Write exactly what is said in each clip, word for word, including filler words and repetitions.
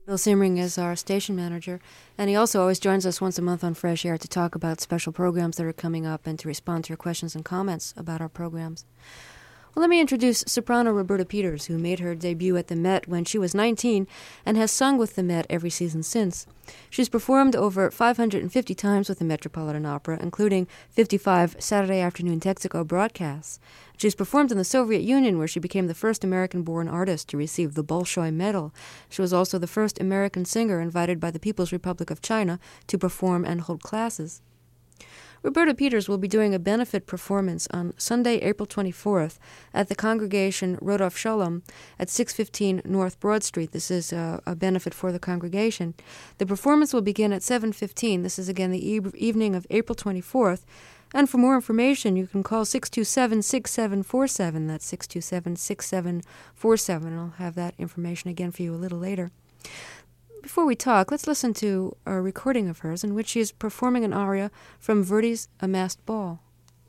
Bill Siemering is our station manager, and he also always joins us once a month on Fresh Air to talk about special programs that are coming up and to respond to your questions and comments about our programs. Well, let me introduce soprano Roberta Peters, who made her debut at the Met when she was nineteen and has sung with the Met every season since. She's performed over five hundred fifty times with the Metropolitan Opera, including fifty-five Saturday afternoon Texaco broadcasts. She's performed in the Soviet Union, where she became the first American-born artist to receive the Bolshoi Medal. She was also the first American singer invited by the People's Republic of China to perform and hold classes. Roberta Peters will be doing a benefit performance on Sunday, April twenty-fourth at the congregation Rodolph Sholem at six fifteen North Broad Street. This is a, a benefit for the congregation. The performance will begin at seven fifteen. This is again the e- evening of April twenty-fourth. And for more information, you can call six two seven, six seven four seven. That's six two seven, six seven four seven. I'll have that information again for you a little later. Before we talk, let's listen to a recording of hers in which she is performing an aria from Verdi's A Masked Ball.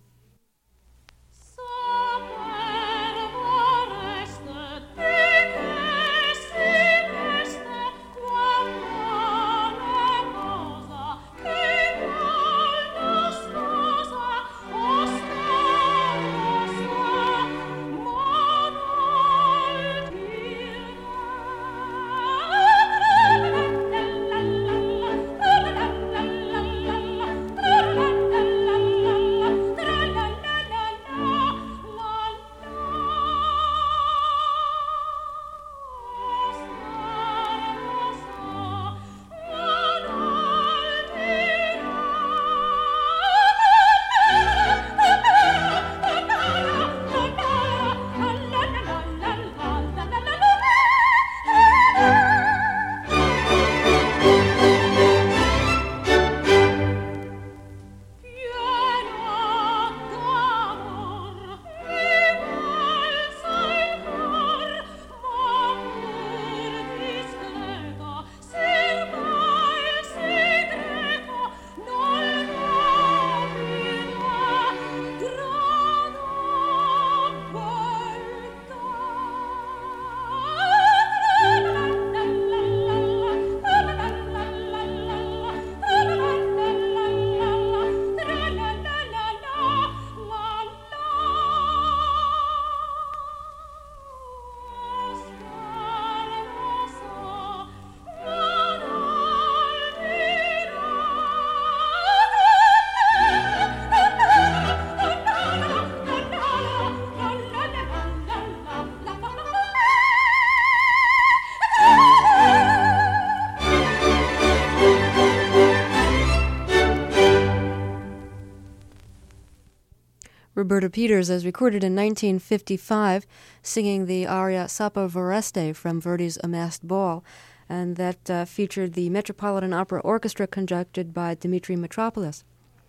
Roberta Peters, as recorded in nineteen fifty-five, singing the aria Sapo Voreste from Verdi's A Masked Ball, and that uh, featured the Metropolitan Opera Orchestra conducted by Dimitri Mitropoulos.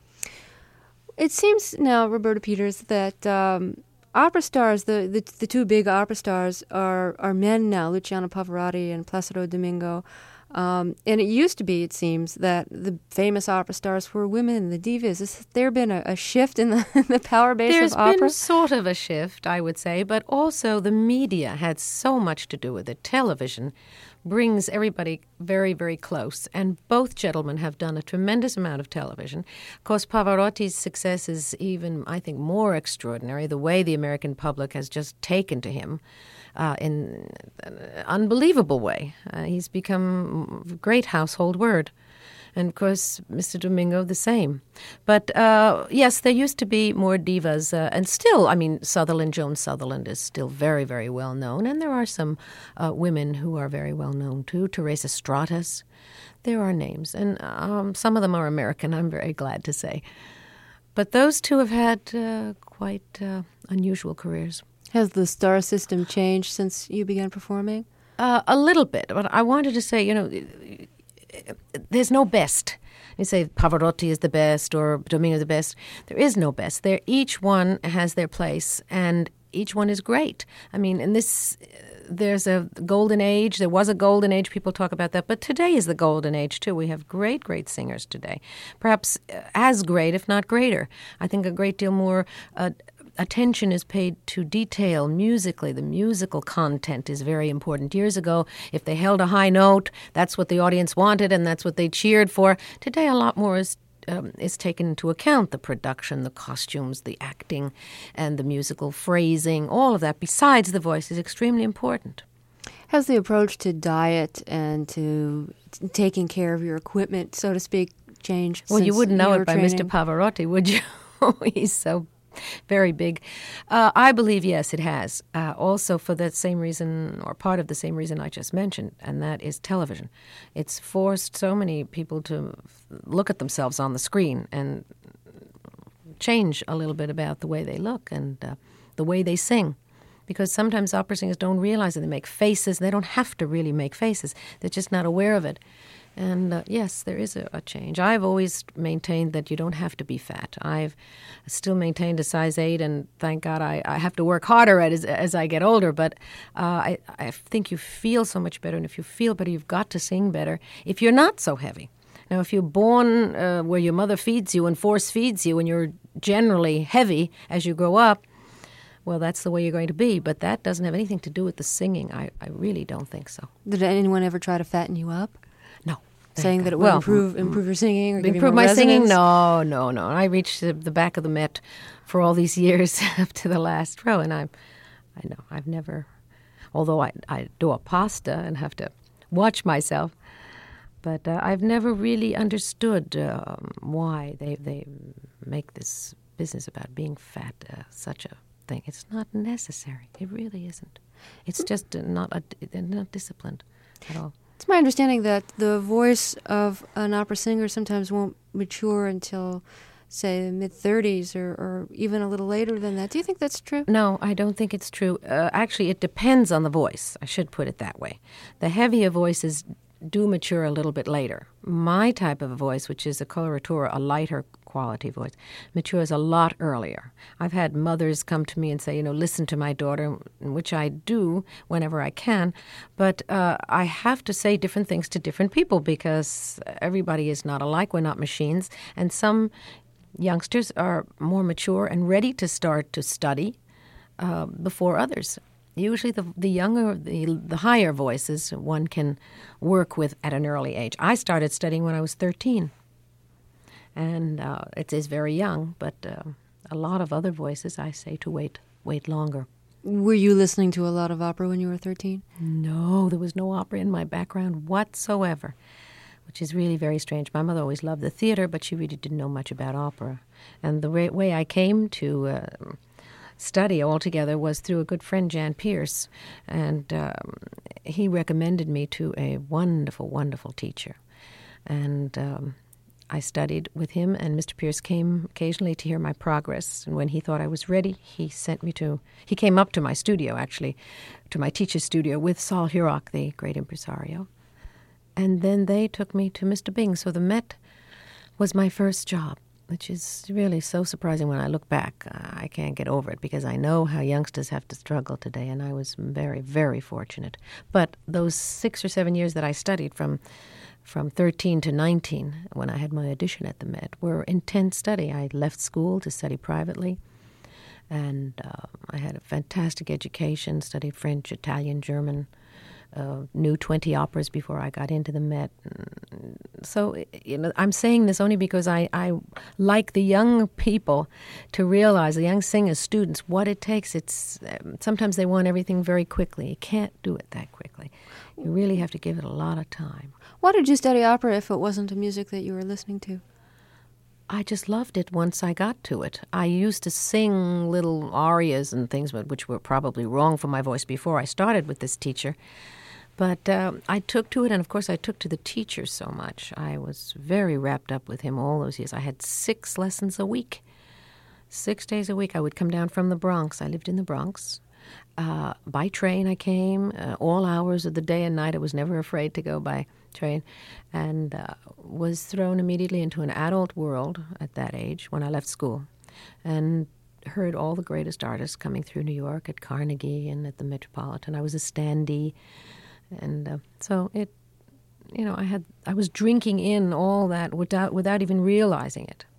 It seems now, Roberta Peters, that um, opera stars, the, the the two big opera stars, are, are men now, Luciano Pavarotti and Placido Domingo. Um, and it used to be, it seems, that the famous opera stars were women, the divas. Has there been a, a shift in the, in the power base There's of opera? There's been sort of a shift, I would say, but also the media had so much to do with it. Television brings everybody very, very close, and both gentlemen have done a tremendous amount of television. Of course, Pavarotti's success is even, I think, more extraordinary, the way the American public has just taken to him. Uh, in an unbelievable way. Uh, he's become a great household word. And, of course, Mister Domingo, the same. But, uh, yes, there used to be more divas. Uh, and still, I mean, Sutherland, Joan Sutherland is still very, very well known. And there are some uh, women who are very well known, too. Teresa Stratas. There are names. And um, some of them are American, I'm very glad to say. But those two have had uh, quite uh, unusual careers. Has the star system changed since you began performing? Uh, a little bit, but I wanted to say, you know, there's no best. You say Pavarotti is the best or Domingo is the best. There is no best. There, each one has their place, and each one is great. I mean, in this, there's a golden age. There was a golden age. People talk about that, but today is the golden age too. We have great, great singers today, perhaps as great, if not greater. I think a great deal more. Uh, attention is paid to detail musically. The musical content is very important. Years ago, if they held a high note, that's what the audience wanted and that's what they cheered for. Today, a lot more is um, is taken into account. The production, the costumes, the acting, and the musical phrasing, all of that, besides the voice, is extremely important. Has the approach to diet and to t- taking care of your equipment, so to speak, changed? Well, you wouldn't know your it by training? Mister Pavarotti, would you? He's so very big. Uh, I believe, yes, it has. Uh, also for that same reason, or part of the same reason I just mentioned, and that is television. It's forced so many people to look at themselves on the screen and change a little bit about the way they look and uh, the way they sing. Because sometimes opera singers don't realize that they make faces. They don't have to really make faces. They're just not aware of it. And uh, yes, there is a, a change. I've always maintained that you don't have to be fat. I've still maintained a size eight, and thank God I, I have to work harder at as, as I get older. But uh, I, I think you feel so much better, and if you feel better, you've got to sing better if you're not so heavy. Now, if you're born uh, where your mother feeds you and force feeds you, and you're generally heavy as you grow up, well, that's the way you're going to be. But that doesn't have anything to do with the singing. I, I really don't think so. Did anyone ever try to fatten you up? No. Saying God. that it would well, improve improve your singing or give you improve more my resonance? singing? No, no, no. I reached the, the back of the Met for all these years up to the last row, and I'm, I know I've never, although I I do a pasta and have to watch myself, but uh, I've never really understood um, why they they make this business about being fat uh, such a thing. It's not necessary. It really isn't. It's just uh, not a, they're not disciplined at all. It's my understanding that the voice of an opera singer sometimes won't mature until, say, the mid-thirties or, or even a little later than that. Do you think that's true? No, I don't think it's true. Uh, actually, it depends on the voice. I should put it that way. The heavier voices do mature a little bit later. My type of a voice, which is a coloratura, a lighter quality voice, matures a lot earlier. I've had mothers come to me and say, you know, listen to my daughter, which I do whenever I can, but uh, I have to say different things to different people because everybody is not alike. We're not machines. And some youngsters are more mature and ready to start to study uh, before others. Usually the the younger, the, the higher voices one can work with at an early age. I started studying when I was thirteen. And uh, it is very young, but uh, a lot of other voices I say to wait wait longer. Were you listening to a lot of opera when you were thirteen? No, there was no opera in my background whatsoever, which is really very strange. My mother always loved the theater, but she really didn't know much about opera. And the way, way I came to uh, study altogether was through a good friend, Jan Pierce, and um, he recommended me to a wonderful, wonderful teacher. And Um, I studied with him, and Mister Pierce came occasionally to hear my progress. And when he thought I was ready, he sent me to, he came up to my studio, actually, to my teacher's studio with Saul Hurok, the great impresario. And then they took me to Mister Bing. So the Met was my first job, which is really so surprising when I look back. I can't get over it because I know how youngsters have to struggle today, and I was very, very fortunate. But those six or seven years that I studied from from thirteen to nineteen, when I had my audition at the Met, were intense study. I left school to study privately, and uh, I had a fantastic education, studied French, Italian, German, uh, knew twenty operas before I got into the Met. So, you know, I'm saying this only because I, I like the young people to realize, the young singers, students, what it takes. It's um, sometimes they want everything very quickly. You can't do it that quickly. You really have to give it a lot of time. Why did you study opera if it wasn't a music that you were listening to? I just loved it once I got to it. I used to sing little arias and things which were probably wrong for my voice before I started with this teacher. But uh, I took to it, and of course I took to the teacher so much. I was very wrapped up with him all those years. I had six lessons a week. Six days a week. I would come down from the Bronx. I lived in the Bronx. Uh, by train I came, uh, all hours of the day and night. I was never afraid to go by train, and uh, was thrown immediately into an adult world at that age when I left school, and heard all the greatest artists coming through New York at Carnegie and at the Metropolitan. I was a standee, and uh, so it, you know, I had I was drinking in all that without without even realizing it.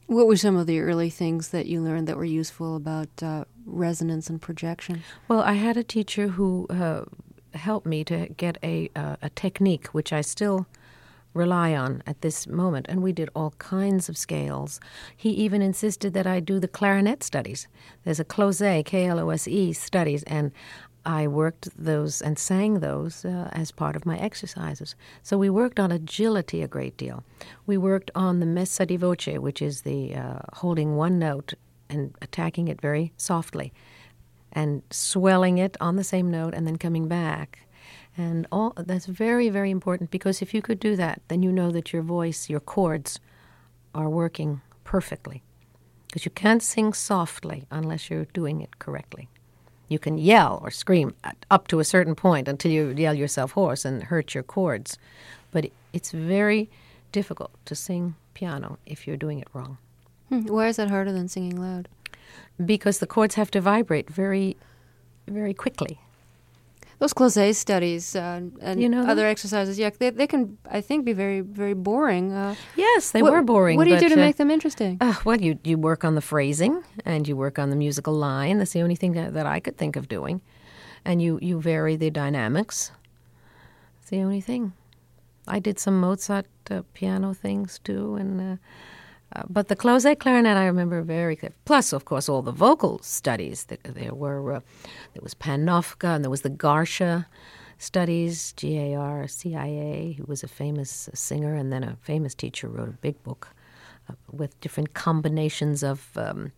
What were some of the early things that you learned that were useful about uh, resonance and projection? Well, I had a teacher who uh, helped me to get a, uh, a technique, which I still rely on at this moment, and we did all kinds of scales. He even insisted that I do the clarinet studies. There's a Close, K L O S E studies, and I worked those and sang those uh, as part of my exercises. So we worked on agility a great deal. We worked on the messa di voce, which is the uh, holding one note and attacking it very softly and swelling it on the same note and then coming back. And all that's very, very important, because if you could do that, then you know that your voice, your chords, are working perfectly. Because you can't sing softly unless you're doing it correctly. You can yell or scream up to a certain point until you yell yourself hoarse and hurt your chords. But it's very difficult to sing piano if you're doing it wrong. Hmm. Why is that harder than singing loud? Because the chords have to vibrate very, very quickly. Those Close studies uh, and You know them? other exercises, yeah, they, they can, I think, be very, very boring. Uh, Yes, they what, were boring. What do you but, do to uh, make them interesting? Uh, well, you, you work on the phrasing and you work on the musical line. That's the only thing that, that I could think of doing. And you, you vary the dynamics. That's the only thing. I did some Mozart uh, piano things too. and uh, uh, But the Close clarinet I remember very clear. Plus, of course, all the vocal studies. That there were, uh, there was Panofka and there was the Garsha studies, G A R C I A, who was a famous singer and then a famous teacher, wrote a big book uh, with different combinations of um,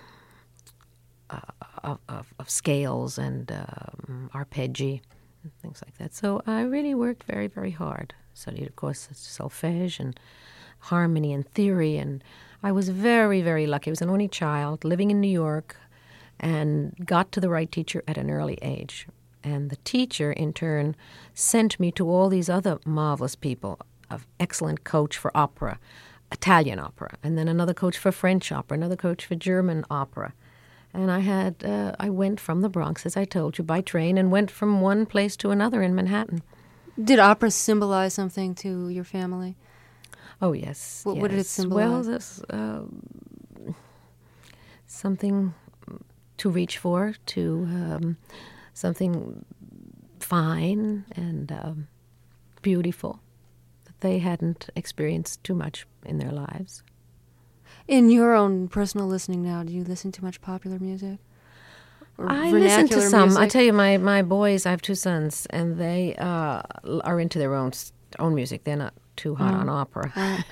uh, of, of, of scales and um, arpeggi and things like that. So I really worked very, very hard. Studied, of course, solfege and harmony and theory, and I was very, very lucky. I was an only child living in New York and got to the right teacher at an early age. And the teacher, in turn, sent me to all these other marvelous people, an excellent coach for opera, Italian opera, and then another coach for French opera, another coach for German opera. And I had, uh, I went from the Bronx, as I told you, by train, and went from one place to another in Manhattan. Did opera symbolize something to your family? Oh, yes. What, yes. what did it symbolize? Well, this, uh, something to reach for, to um, something fine and um, beautiful that they hadn't experienced too much in their lives. In your own personal listening now, do you listen to much popular music? Or I listen to vernacular some. music? I tell you, my, my boys, I have two sons, and they uh, are into their own own music. They're not too hot Mm. on opera.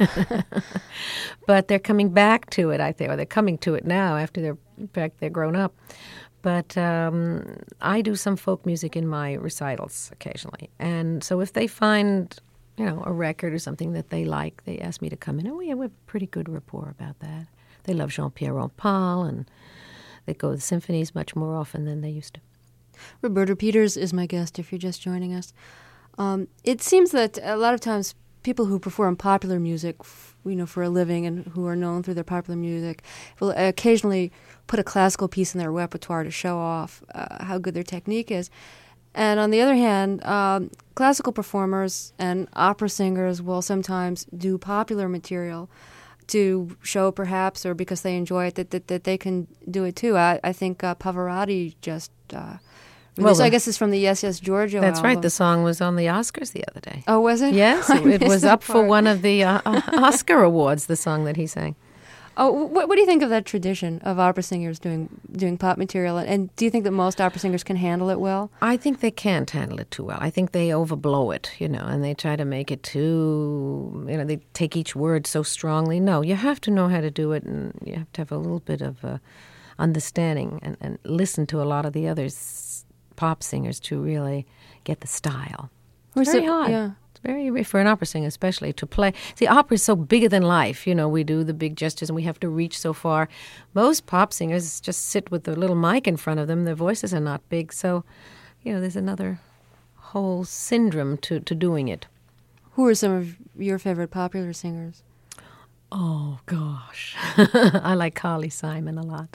But they're coming back to it, I think, or they're coming to it now after they're, in fact, they're grown up. But um, I do some folk music in my recitals occasionally. And so if they find, you know, a record or something that they like, they ask me to come in, and we have a pretty good rapport about that. They love Jean-Pierre Rampal, and they go to the symphonies much more often than they used to. Roberta Peters is my guest, if you're just joining us. Um, it seems that a lot of times people who perform popular music, you know, for a living and who are known through their popular music, will occasionally put a classical piece in their repertoire to show off uh, how good their technique is. And on the other hand, um, classical performers and opera singers will sometimes do popular material to show, perhaps, or because they enjoy it, that that, that they can do it too. I, I think uh, Pavarotti just... Uh, Well, this, I guess it's from the Yes, Yes, Giorgio That's album. right. The song was on the Oscars the other day. Oh, was it? Yes, I it, it missed was that up for part. one of the uh, Oscar awards, the song that he sang. Oh, what, what do you think of that tradition of opera singers doing doing pop material? And do you think that most opera singers can handle it well? I think they can't handle it too well. I think they overblow it, you know, and they try to make it too, you know, they take each word so strongly. No, you have to know how to do it, and you have to have a little bit of uh, understanding and, and listen to a lot of the others pop singers to really get the style. It's very hard. Yeah. It's very, for an opera singer especially, to play. See, opera is so bigger than life. You know, we do the big gestures and we have to reach so far. Most pop singers just sit with the little mic in front of them. Their voices are not big. So, you know, there's another whole syndrome to, to doing it. Who are some of your favorite popular singers? Oh, gosh. I like Carly Simon a lot.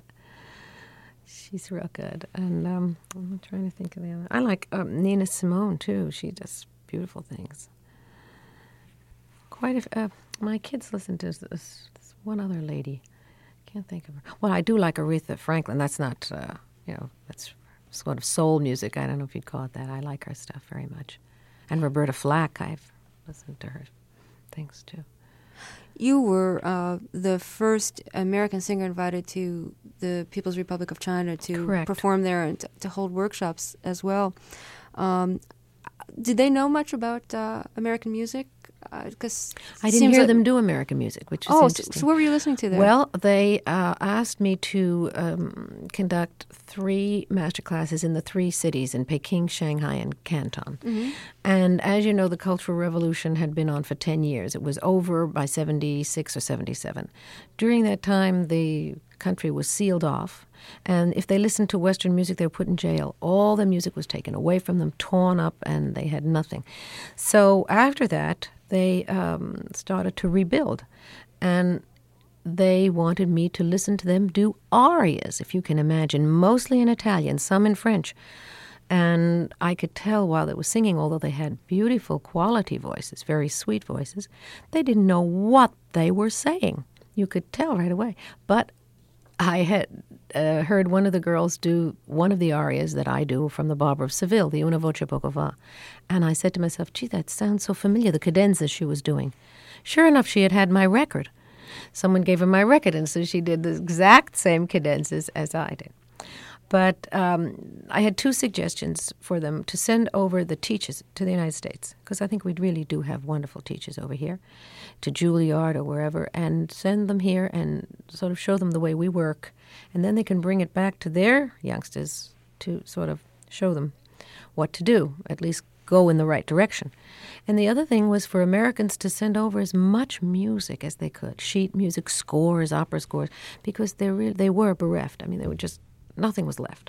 She's real good. And um, I'm trying to think of the other. I like um, Nina Simone, too. She does beautiful things. Quite a, uh, my kids listen to this, this one other lady. can't think of her. Well, I do like Aretha Franklin. That's not, uh, you know, that's sort of soul music. I don't know if you'd call it that. I like her stuff very much. And Roberta Flack, I've listened to her things too. You were uh, the first American singer invited to the People's Republic of China to Correct. perform there and to, to hold workshops as well. Um, did they know much about uh, American music? Because I didn't hear like them do American music, which is oh, interesting. So, so what were you listening to there? Well, they uh, asked me to um, conduct three master classes in the three cities in Peking, Shanghai, and Canton. Mm-hmm. And as you know, the Cultural Revolution had been on for ten years. It was over by seventy-six or seventy-seven. During that time, the country was sealed off. And if they listened to Western music, they were put in jail. All the music was taken away from them, torn up, and they had nothing. So after that, they um, started to rebuild. And they wanted me to listen to them do arias, if you can imagine, mostly in Italian, some in French. And I could tell while they were singing, although they had beautiful quality voices, very sweet voices, they didn't know what they were saying. You could tell right away. But I had uh, heard one of the girls do one of the arias that I do from the Barber of Seville, the Una voce poco va. And I said to myself, gee, that sounds so familiar, the cadenzas she was doing. Sure enough, she had had my record. Someone gave her my record, and so she did the exact same cadenzas as I did. But um, I had two suggestions for them to send over the teachers to the United States, because I think we really do have wonderful teachers over here, to Juilliard or wherever, and send them here and sort of show them the way we work. And then they can bring it back to their youngsters to sort of show them what to do, at least go in the right direction. And the other thing was for Americans to send over as much music as they could, sheet music, scores, opera scores, because they re- they were bereft. I mean, they were just... nothing was left.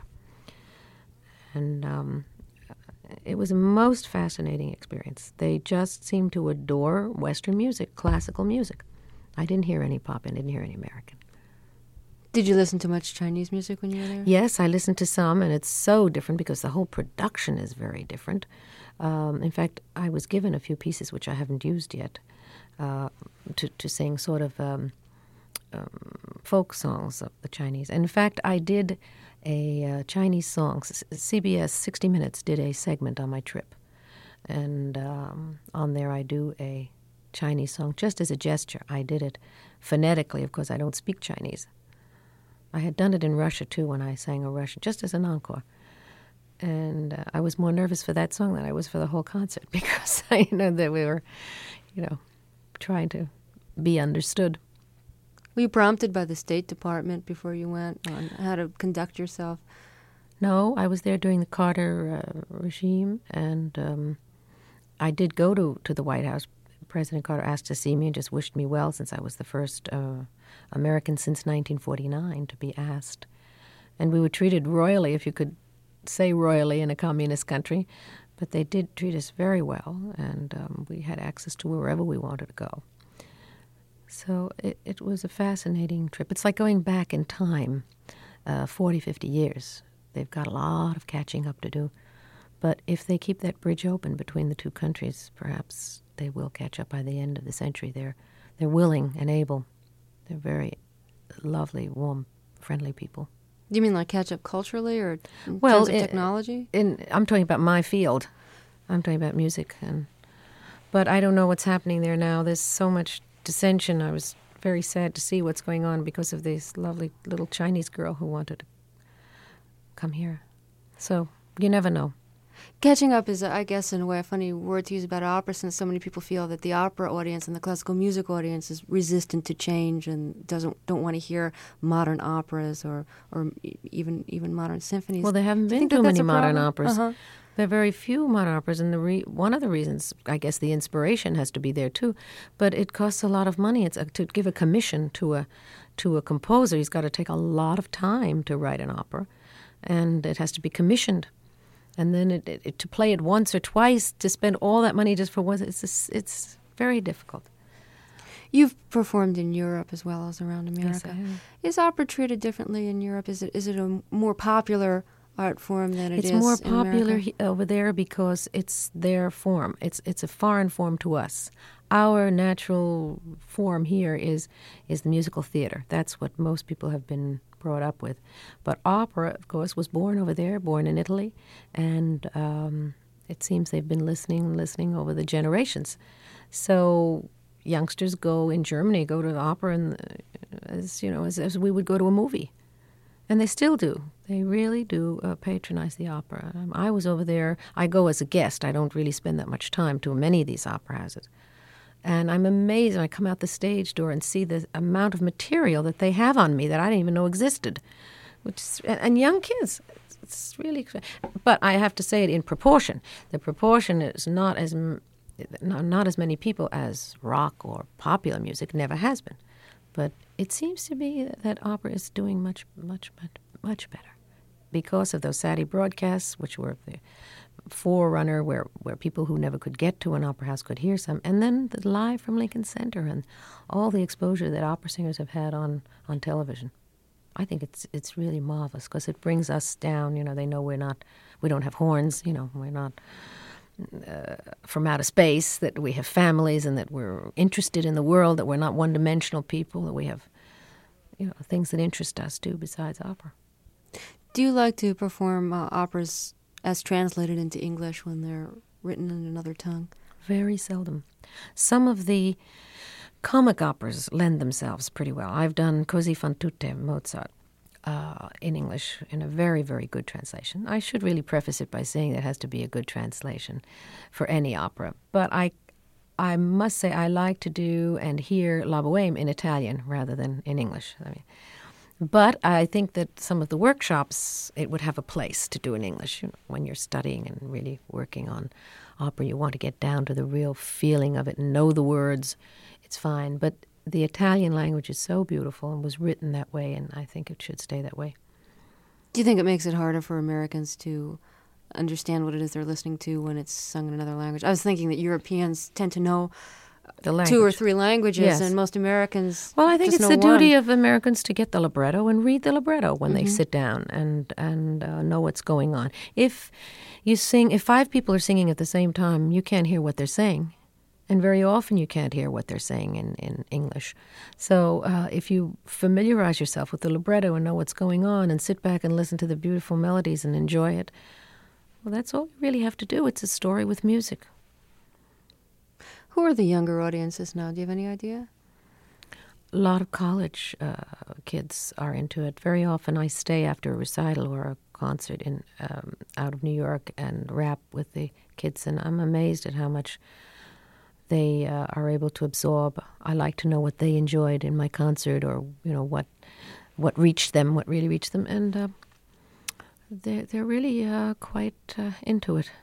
And um, it was a most fascinating experience. They just seemed to adore Western music, classical music. I didn't hear any pop, and didn't hear any American. Did you listen to much Chinese music when you were there? Yes, I listened to some, and it's so different because the whole production is very different. Um, in fact, I was given a few pieces, which I haven't used yet, uh, to, to sing sort of... Um, Um, folk songs of the Chinese. And in fact, I did a uh, Chinese song. C B S sixty minutes did a segment on my trip. And um, on there I do a Chinese song just as a gesture. I did it phonetically, of course I don't speak Chinese. I had done it in Russia too when I sang a Russian, just as an encore. And uh, I was more nervous for that song than I was for the whole concert because I know that we were, you know, trying to be understood. Were you prompted by the State Department before you went on how to conduct yourself? No, I was there during the Carter uh, regime, and um, I did go to, to the White House. President Carter asked to see me and just wished me well, since I was the first uh, American since nineteen forty-nine to be asked. And we were treated royally, if you could say royally in a communist country, but they did treat us very well, and um, we had access to wherever we wanted to go. So it, it was a fascinating trip. It's like going back in time, uh, forty, fifty years. They've got a lot of catching up to do. But if they keep that bridge open between the two countries, perhaps they will catch up by the end of the century. They're, they're willing and able. They're very lovely, warm, friendly people. You mean like catch up culturally or in well, terms of in, technology? In, I'm talking about my field. I'm talking about music. and But I don't know what's happening there now. There's so much dissension. I was very sad to see what's going on because of this lovely little Chinese girl who wanted to come here. So you never know. Catching up is, I guess, in a way, a funny word to use about opera, since so many people feel that the opera audience and the classical music audience is resistant to change and doesn't don't want to hear modern operas or or even even modern symphonies. Well, there haven't been too many modern operas. Uh-huh. There are very few modern operas, and the re- one of the reasons, I guess, the inspiration has to be there too. But it costs a lot of money. It's a, to give a commission to a to a composer. He's got to take a lot of time to write an opera, and it has to be commissioned. And then it, it, it, to play it once or twice, to spend all that money just for once, it's just, it's very difficult. You've performed in Europe as well as around America. Yes, I have. Is opera treated differently in Europe? Is it is it a more popular art form than it it's is more in popular America? he, over there because it's their form. It's it's a foreign form to us. our natural form here is is the musical theater. That's what most people have been brought up with. But opera, of course, was born over there, born in Italy, and um, it seems they've been listening and listening over the generations. So youngsters go in Germany, go to the opera, and uh, as you know, as, as we would go to a movie. And they still do. They really do uh, patronize the opera. Um, I was over there. I go as a guest. I don't really spend that much time to many of these opera houses. And I'm amazed when I come out the stage door and see the amount of material that they have on me that I didn't even know existed. Which is, and, and young kids. It's, it's really... But I have to say it in proportion. The proportion is not as, not, not as many people as rock or popular music. Never has been. But it seems to be that opera is doing much, much, much, much better because of those Saturday broadcasts, which were the forerunner where, where people who never could get to an opera house could hear some, and then the live from Lincoln Center and all the exposure that opera singers have had on, on television. I think it's it's really marvelous because it brings us down. You know, they know we're not, we don't have horns. You know, we're not uh, from outer space. That we have families and that we're interested in the world. That we're not one-dimensional people. That we have, you know, things that interest us too besides opera. Do you like to perform uh, operas as translated into English when they're written in another tongue? Very seldom. Some of the comic operas lend themselves pretty well. I've done Così fan tutte, Mozart, uh, in English in a very, very good translation. I should really preface it by saying that it has to be a good translation for any opera. But I I must say I like to do and hear La Bohème in Italian rather than in English. I mean, but I think that some of the workshops, it would have a place to do in English. You know, when you're studying and really working on opera, you want to get down to the real feeling of it and know the words. It's fine. But the Italian language is so beautiful and was written that way, and I think it should stay that way. Do you think it makes it harder for Americans to understand what it is they're listening to when it's sung in another language? I was thinking that Europeans tend to know The language. two or three languages, Yes. and most Americans Well, I think just it's know the duty one. of Americans to get the libretto and read the libretto when Mm-hmm. they sit down and and uh, know what's going on. If you sing, if five people are singing at the same time, you can't hear what they're saying, and very often you can't hear what they're saying in in English. So uh, if you familiarize yourself with the libretto and know what's going on, and sit back and listen to the beautiful melodies and enjoy it, well, that's all you really have to do. It's a story with music. Who are the younger audiences now? Do you have any idea? A lot of college uh, kids are into it. Very often I stay after a recital or a concert in um, out of New York and rap with the kids, and I'm amazed at how much they uh, are able to absorb. I like to know what they enjoyed in my concert, or you know what what reached them, what really reached them, and uh, they're they're really uh, quite uh, into it.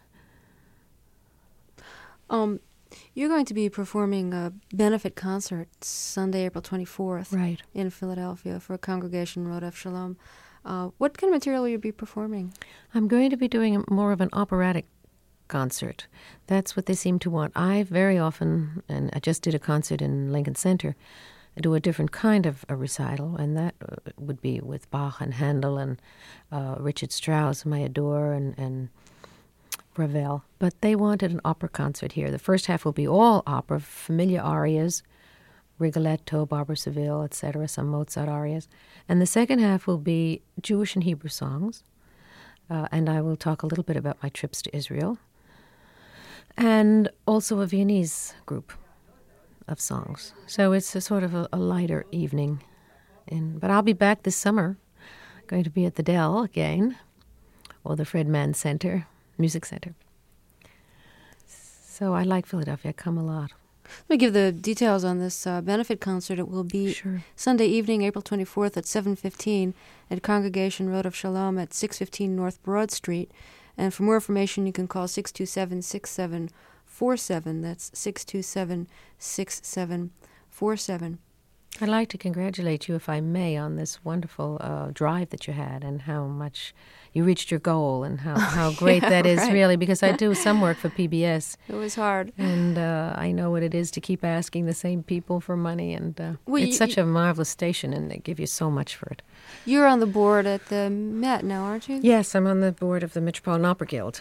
Um, you're going to be performing a benefit concert Sunday, April twenty-fourth, Right. in Philadelphia for Congregation Rodef Shalom. Uh, what kind of material will you be performing? I'm going to be doing a- more of an operatic concert. That's what they seem to want. I very often, and I just did a concert in Lincoln Center, I do a different kind of a recital, and that uh, would be with Bach and Handel and uh, Richard Strauss, whom I adore, and, and Ravel. But they wanted an opera concert here. The first half will be all opera, familiar arias, Rigoletto, Barbara Seville, et cetera, some Mozart arias. And the second half will be Jewish and Hebrew songs. Uh, and I will talk a little bit about my trips to Israel. And also a Viennese group of songs. So it's a sort of a, a lighter evening. And, but I'll be back this summer. Going to be at the Dell again, or the Fred Mann Center, Music Center. So I like Philadelphia. I come a lot. Let me give the details on this uh, benefit concert. It will be Sure. Sunday evening, April twenty-fourth at seven fifteen at Congregation Rodef Shalom at six fifteen North Broad Street. And for more information, you can call six two seven, six seven four seven. That's six two seven, six seven four seven. I'd like to congratulate you, if I may, on this wonderful uh, drive that you had and how much you reached your goal and how, how great Yeah, that is, right. really, because I do some work for P B S. It was hard. And uh, I know what it is to keep asking the same people for money. And uh, Well, it's you- such a marvelous station, and they give you so much for it. You're on the board at the Met now, aren't you? Yes, I'm on the board of the Metropolitan Opera Guild.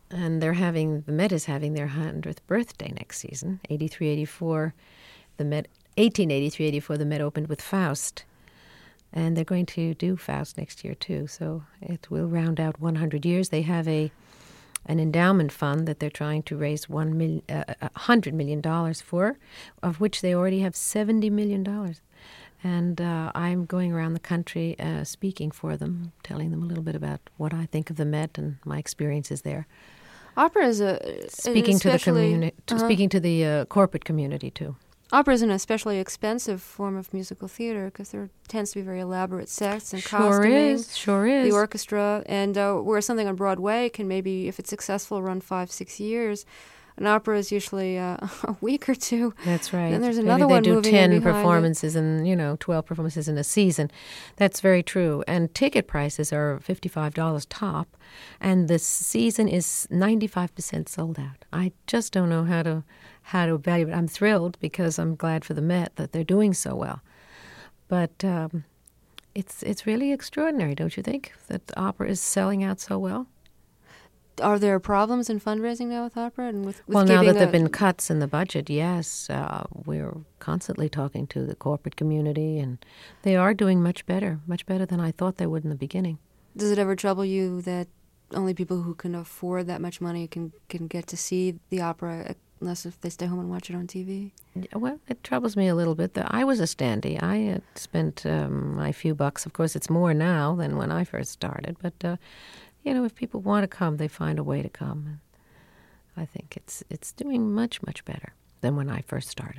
and they're having the Met is having their hundredth birthday next season, eighty-three eighty-four. The Met eighteen eighty-three eighty-four. The Met opened with Faust, and they're going to do Faust next year too. So it will round out one hundred years. They have a an endowment fund that they're trying to raise one mil, uh, one hundred million dollars for, of which they already have seventy million dollars. And uh, I'm going around the country uh, speaking for them, telling them a little bit about what I think of the Met and my experiences there. Opera is a speaking to the community, uh-huh. speaking to the uh, corporate community too. Opera is an especially expensive form of musical theater because there tends to be very elaborate sets and sure costuming. Is, sure is. The orchestra, and uh, where something on Broadway can maybe, if it's successful, run five, six years. An opera is usually uh, a week or two. That's right. And there's another Maybe one they do moving ten in behind performances and, you know, twelve performances in a season. That's very true. And ticket prices are fifty-five dollars top, and the season is ninety-five percent sold out. I just don't know how to how to value it. I'm thrilled because I'm glad for the Met that they're doing so well. But um, it's it's really extraordinary, don't you think, that the opera is selling out so well? Are there problems in fundraising now with opera? And with, with well, now that there have a, been cuts in the budget, yes. Uh, we're constantly talking to the corporate community, and they are doing much better, much better than I thought they would in the beginning. Does it ever trouble you that only people who can afford that much money can, can get to see the opera, unless if they stay home and watch it on T V? Well, it troubles me a little bit. I was a standee. I had spent um, my few bucks. Of course, it's more now than when I first started, but... Uh, You know, if people want to come, they find a way to come. And I think it's it's doing much, much better than when I first started.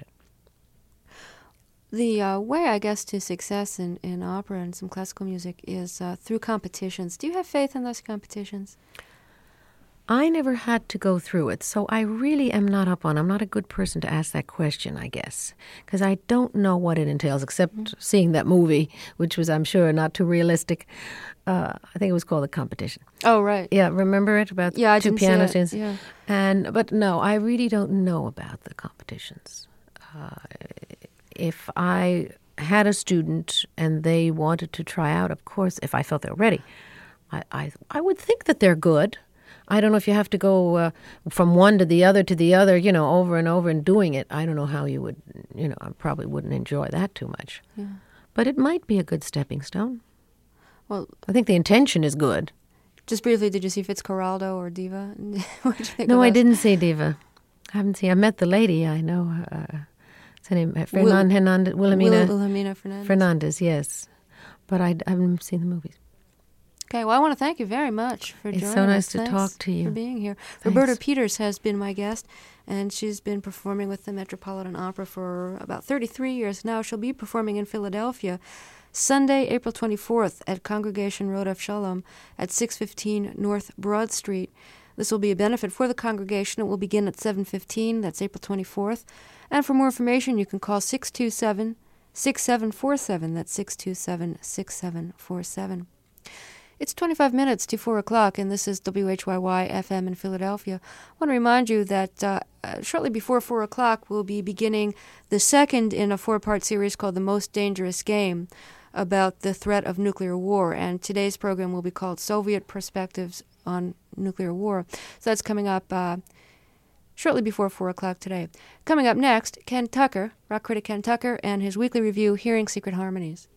The uh, way, I guess, to success in, in opera and some classical music is uh, through competitions. Do you have faith in those competitions? I never had to go through it, so I really am not up on. I'm not a good person to ask that question, I guess, because I don't know what it entails, except mm-hmm. seeing that movie, which was, I'm sure, not too realistic. Uh, I think it was called The Competition. Oh, right. Yeah, remember it? About yeah, I two didn't piano see it. students? Yeah. And, but no, I really don't know about the competitions. Uh, if I had a student and they wanted to try out, of course, if I felt they were ready, I, I, I would think that they're good. I don't know if you have to go uh, from one to the other to the other, you know, over and over and doing it. I don't know how you would, you know, I probably wouldn't enjoy that too much. Yeah. But it might be a good stepping stone. Well, I think the intention is good. Just briefly, did you see Fitzcarraldo or Diva? What did you think no, of I those? didn't see Diva. I haven't seen. I met the lady. I know. Uh, what's her name? Fernan Hernandez. Wilhelmina. Wilhelmina Fernandez. Fernandez. Yes, but I, I haven't seen the movies. Okay, well, I want to thank you very much for it's joining us. It's so nice us. to Thanks talk to you. for being here. Thanks. Roberta Peters has been my guest, and she's been performing with the Metropolitan Opera for about thirty-three years now. She'll be performing in Philadelphia Sunday, April twenty-fourth at Congregation Rodef Shalom at six fifteen North Broad Street. This will be a benefit for the congregation. It will begin at seven fifteen. That's April twenty-fourth. And for more information, you can call six two seven, six seven four seven. That's six two seven, six seven four seven. It's twenty-five minutes to four o'clock, and this is W H Y Y F M in Philadelphia. I want to remind you that uh, uh, shortly before four o'clock, we'll be beginning the second in a four-part series called The Most Dangerous Game, about the threat of nuclear war. And today's program will be called Soviet Perspectives on Nuclear War. So that's coming up uh, shortly before four o'clock today. Coming up next, Ken Tucker, rock critic Ken Tucker, and his weekly review, Hearing Secret Harmonies.